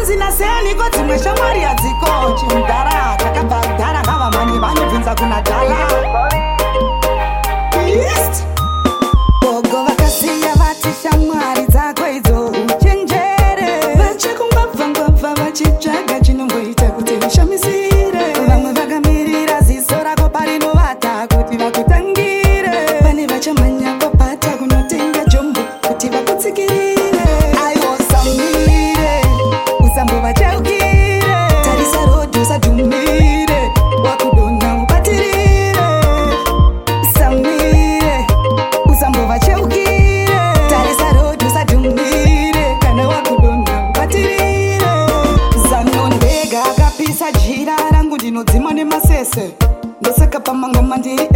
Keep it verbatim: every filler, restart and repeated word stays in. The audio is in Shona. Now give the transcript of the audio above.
hanzi naseni ko dzimwe shamwari hadziko chimudhara takabva kudhara ngavamani vanobvunza kuna dhala bogo vakasiya vati shamwari dzako idzo uchenjere vachikungwabvangwabva vachitsvaga chinomboita kuti ushamisire vamwe vakamirira ziso rako parinovata kuti vakutangire pane vachamhanya kwapata kunotenga jombo kuti vakutsikirire aiwosamire usambovachaukire tarisa rodhi usadhumire wakudonha ubatirire samire usambovachaukire tarisa rodhi usadhumire kana wakudonha ubatirire zanondega akapisa jira rangu ndinodzima nemasese ndosaka pamangoma ndiri